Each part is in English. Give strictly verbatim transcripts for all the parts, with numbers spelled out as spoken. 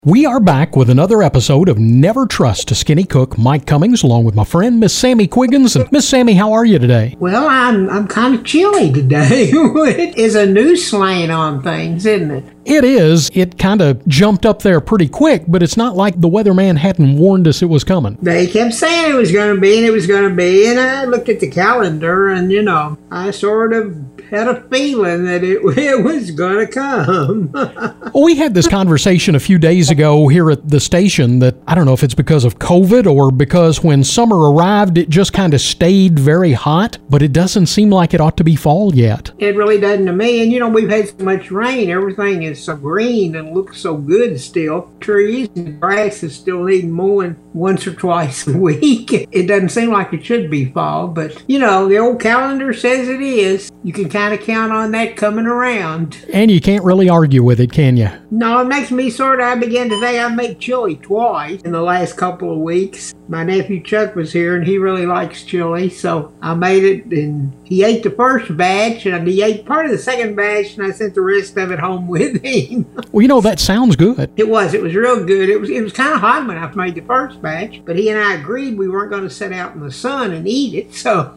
We are back with another episode of Never Trust a Skinny Cook. Mike Cummings, along with my friend Miss Sammy Quiggins. And Miss Sammy, how are you today? Well, I'm I'm kind of chilly today. It is a new slant on things, isn't it? It is. It kind of jumped up there pretty quick, but it's not like the weatherman hadn't warned us it was coming. They kept saying it was going to be, and it was going to be, and I looked at the calendar, and, you know, I sort of had a feeling that it, it was going to come. Well, we had this conversation a few days ago here at the station that I don't know if it's because of COVID or because when summer arrived, it just kind of stayed very hot, but it doesn't seem like it ought to be fall yet. It really doesn't to me, and, you know, we've had so much rain. Everything is so green and looks so good still. Trees and grass is still needing mowing once or twice a week. It doesn't seem like it should be fall, but, you know, the old calendar says it is. You can kind of count on that coming around. And you can't really argue with it, can you? No, it makes me sort of, I began to think I make chili twice in the last couple of weeks. My nephew Chuck was here, and he really likes chili, so I made it, and he ate the first batch, and he ate part of the second batch, and I sent the rest of it home with him. Well, you know, that sounds good. It was. It was real good. It was It was kind of hot when I made the first batch, but he and I agreed we weren't going to sit out in the sun and eat it, so...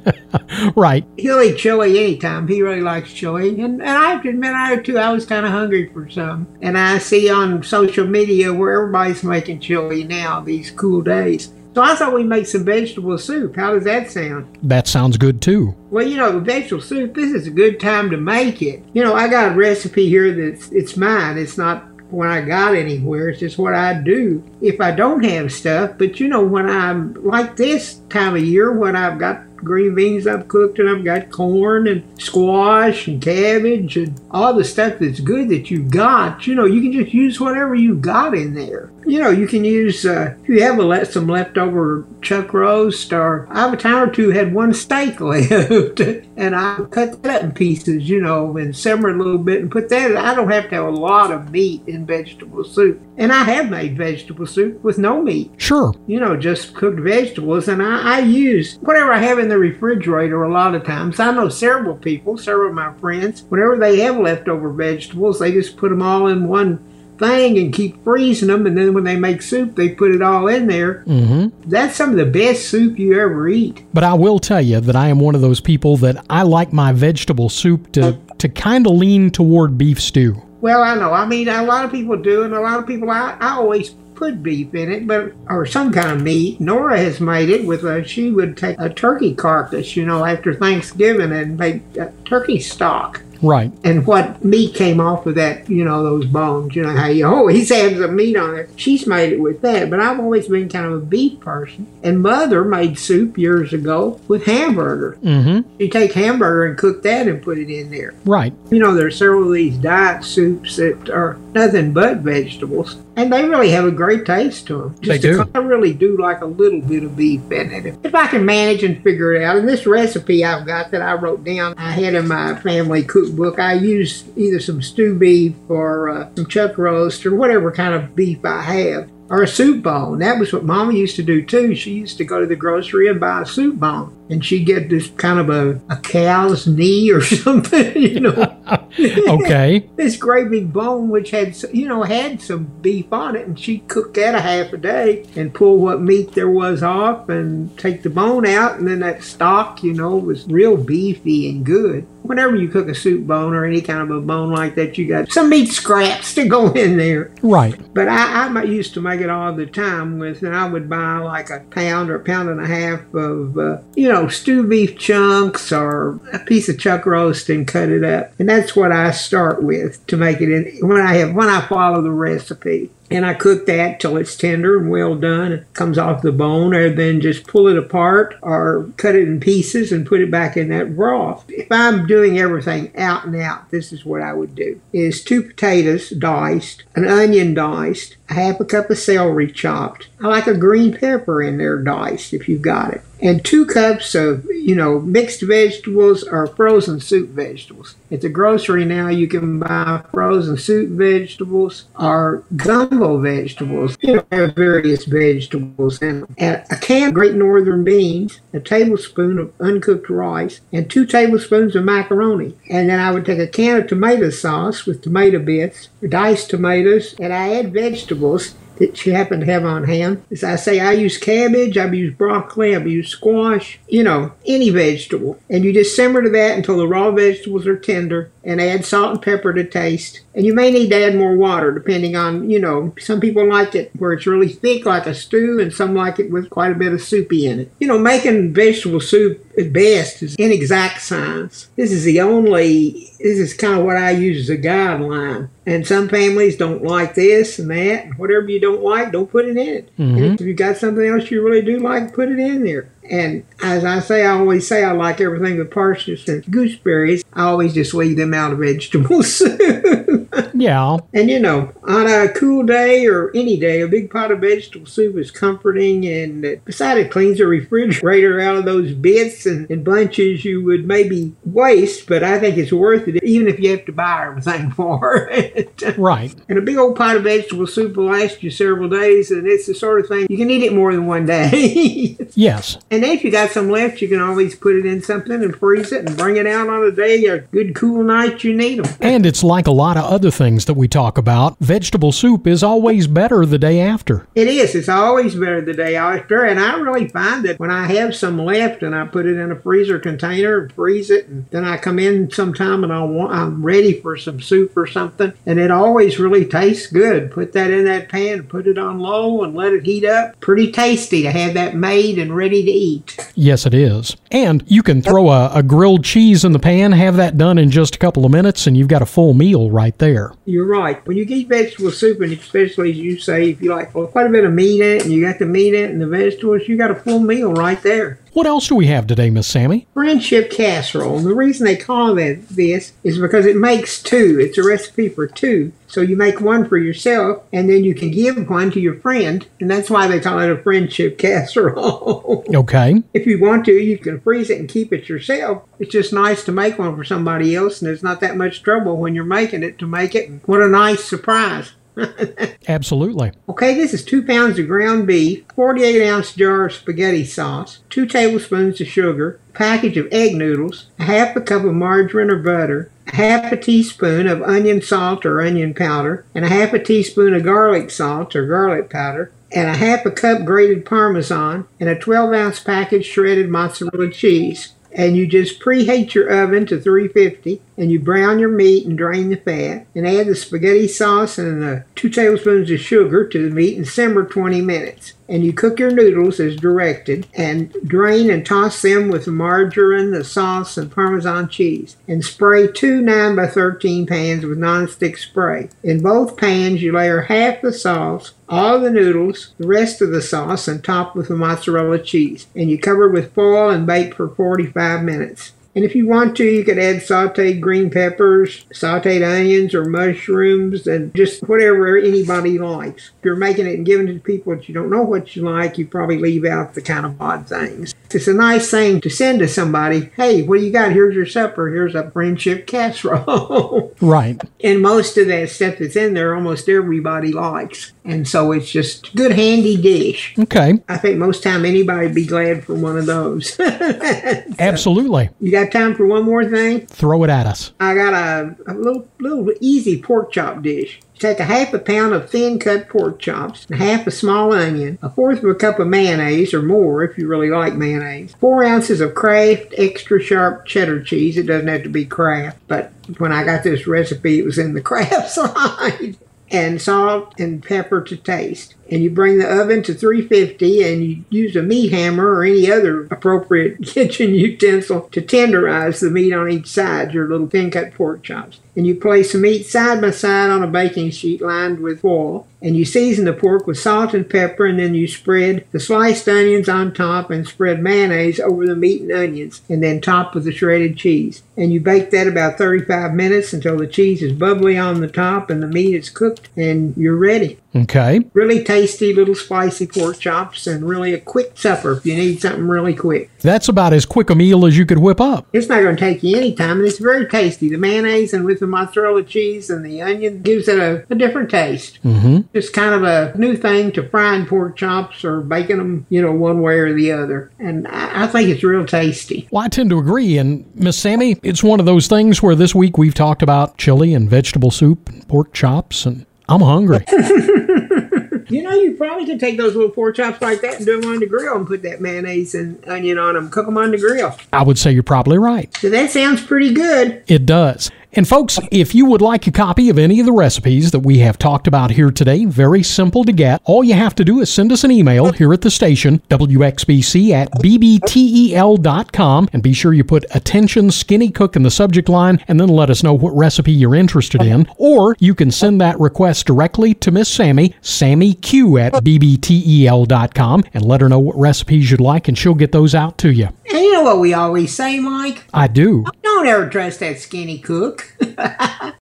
Right. He'll eat chili anytime. He really likes chili. And, and I have to admit, I too, I was kind of hungry for some. And I see on social media where everybody's making chili now these cool days. So I thought we'd make some vegetable soup. How does that sound? That sounds good, too. Well, you know, vegetable soup, this is a good time to make it. You know, I got a recipe here that's it's mine. It's not when I got anywhere. It's just what I do if I don't have stuff. But, you know, when I'm like this time of year, when I've got green beans I've cooked, and I've got corn and squash and cabbage and all the stuff that's good that you got, you know, you can just use whatever you got in there. You know, you can use, uh, if you have a let some leftover chuck roast, or I have a time or two had one steak left, and I cut that in pieces, you know, and simmer it a little bit and put that in. I don't have to have a lot of meat in vegetable soup. And I have made vegetable soup with no meat. Sure. You know, just cooked vegetables. And I, I use whatever I have in the refrigerator a lot of times. I know several people, several of my friends, whenever they have leftover vegetables, they just put them all in one thing and keep freezing them, and then when they make soup they put it all in there. Mm-hmm. That's some of the best soup you ever eat. But I will tell you that I am one of those people that I like my vegetable soup to, to kind of lean toward beef stew. Well, I know. I mean, a lot of people do, and a lot of people, I, I always put beef in it, but or some kind of meat. Nora has made it with a, she would take a turkey carcass, you know, after Thanksgiving and make a turkey stock. Right. And what meat came off of that, you know, those bones, you know, how you always have some meat on it. She's made it with that, but I've always been kind of a beef person. And Mother made soup years ago with hamburger. Mm-hmm. You take hamburger and cook that and put it in there. Right. You know, there's several of these diet soups that are nothing but vegetables, and they really have a great taste to them. Just they do. I really do like a little bit of beef in it. If I can manage and figure it out. And this recipe I've got that I wrote down, I had in my family cookbook, I use either some stew beef or uh, some chuck roast or whatever kind of beef I have. Or a soup bone. That was what Mama used to do too. She used to go to the grocery and buy a soup bone. And she'd get this kind of a, a cow's knee or something, you know. Okay. This great big bone which had, you know, had some beef on it. And she'd cook that a half a day and pull what meat there was off and take the bone out. And then that stock, you know, was real beefy and good. Whenever you cook a soup bone or any kind of a bone like that, you got some meat scraps to go in there. Right. But I, I used to make it all the time with, and I would buy like a pound or a pound and a half of, uh, you know, stew beef chunks or a piece of chuck roast and cut it up. And that's what I start with to make it in, when I have, when I follow the recipe. And I cook that till it's tender and well done. It comes off the bone, or then just pull it apart or cut it in pieces and put it back in that broth. If I'm doing everything out and out, this is what I would do. Is two potatoes diced, an onion diced, a half a cup of celery chopped. I like a green pepper in there diced if you've got it. And two cups of, you know, mixed vegetables or frozen soup vegetables. At the grocery now you can buy frozen soup vegetables or gumbo combo vegetables. You know, I have various vegetables and a can of Great Northern beans, a tablespoon of uncooked rice, and two tablespoons of macaroni. And then I would take a can of tomato sauce with tomato bits, diced tomatoes, and I add vegetables that you happen to have on hand. As I say, I use cabbage, I've used broccoli, I've used squash, you know, any vegetable. And you just simmer to that until the raw vegetables are tender, and add salt and pepper to taste. And you may need to add more water depending on, you know, some people like it where it's really thick like a stew, and some like it with quite a bit of soupy in it. You know, making vegetable soup at best is inexact science. This is the only, this is kind of what I use as a guideline. And some families don't like this and that, and whatever you don't like, don't put it in it. Mm-hmm. And if you've got something else you really do like, put it in there. And as I say, I always say I like everything with parsnips and gooseberries. I always just leave them out of vegetable soup. Yeah. And you know, on a cool day or any day, a big pot of vegetable soup is comforting, and besides it cleans the refrigerator out of those bits and, and bunches you would maybe waste, but I think it's worth it even if you have to buy everything for it. Right. And a big old pot of vegetable soup will last you several days, and it's the sort of thing you can eat it more than one day. Yes. And then if you got some left, you can always put it in something and freeze it and bring it out on a day, a good cool night you need them. And it's like a lot of other things that we talk about. Vegetable soup is always better the day after. It is. It's always better the day after. And I really find that when I have some left and I put it in a freezer container and freeze it, and then I come in sometime and I want, I'm ready for some soup or something, and it always really tastes good. Put that in that pan, put it on low, and let it heat up. Pretty tasty to have that made and ready to eat. Yes, it is. And you can throw a, a grilled cheese in the pan, have that done in just a couple of minutes, and you've got a full meal right there. You're right. When you eat vegetable soup, and especially as you say, if you like well, quite a bit of meat in it, and you got the meat in it and the vegetables, you got a full meal right there. What else do we have today, Miss Sammy? Friendship casserole. And the reason they call it this is because it makes two. It's a recipe for two. So you make one for yourself, and then you can give one to your friend, and that's why they call it a friendship casserole. Okay. If you want to, you can freeze it and keep it yourself. It's just nice to make one for somebody else, and there's not that much trouble when you're making it to make it. What a nice surprise. Absolutely. Okay, this is two pounds of ground beef, forty-eight ounce jar of spaghetti sauce, two tablespoons of sugar, a package of egg noodles, a half a cup of margarine or butter, a half a teaspoon of onion salt or onion powder, and a half a teaspoon of garlic salt or garlic powder, and a half a cup grated Parmesan, and a twelve ounce package shredded mozzarella cheese. And you just preheat your oven to three fifty, and you brown your meat and drain the fat, and add the spaghetti sauce and the two tablespoons of sugar to the meat and simmer twenty minutes. And you cook your noodles as directed, and drain and toss them with the margarine, the sauce, and Parmesan cheese. And spray two nine by thirteen pans with nonstick spray. In both pans, you layer half the sauce, all the noodles, the rest of the sauce, and top with the mozzarella cheese. And you cover with foil and bake for forty-five minutes. And if you want to, you could add sauteed green peppers, sauteed onions, or mushrooms, and just whatever anybody likes. If you're making it and giving it to people that you don't know what you like, you probably leave out the kind of odd things. It's a nice thing to send to somebody. Hey, what do you got? Here's your supper. Here's a friendship casserole. Right. And most of that stuff that's in there, almost everybody likes. And so it's just a good, handy dish. Okay. I think most time anybody would be glad for one of those. So, absolutely. You got time for one more thing? Throw it at us. I got a, a little, little easy pork chop dish. You take a half a pound of thin cut pork chops, a half a small onion, a fourth of a cup of mayonnaise or more if you really like mayonnaise, four ounces of Kraft extra sharp cheddar cheese. It doesn't have to be Kraft, but when I got this recipe, it was in the Kraft side. And salt and pepper to taste. And you bring the oven to three fifty, and you use a meat hammer or any other appropriate kitchen utensil to tenderize the meat on each side, your little thin cut pork chops. And you place the meat side by side on a baking sheet lined with foil. And you season the pork with salt and pepper, and then you spread the sliced onions on top and spread mayonnaise over the meat and onions, and then top with the shredded cheese. And you bake that about thirty-five minutes until the cheese is bubbly on the top and the meat is cooked, and you're ready. Okay. Really tasty little spicy pork chops, and really a quick supper if you need something really quick. That's about as quick a meal as you could whip up. It's not going to take you any time, and it's very tasty. The mayonnaise and with the mozzarella cheese and the onion gives it a, a different taste. Mm-hmm. It's kind of a new thing to frying pork chops or baking them, you know, one way or the other. And I, I think it's real tasty. Well, I tend to agree. And Miss Sammy, it's one of those things where this week we've talked about chili and vegetable soup and pork chops, and I'm hungry. You know, you probably could take those little pork chops like that and do them on the grill and put that mayonnaise and onion on them, cook them on the grill. I would say you're probably right. So that sounds pretty good. It does. And folks, if you would like a copy of any of the recipes that we have talked about here today, very simple to get. All you have to do is send us an email here at the station, W X B C at B B T E L dot com, and be sure you put Attention Skinny Cook in the subject line, and then let us know what recipe you're interested in. Or you can send that request directly to Miss Sammy, Sammy Q at B B T E L dot com, and let her know what recipes you'd like, and she'll get those out to you. And you know what we always say, Mike? I do. Don't ever trust that skinny cook.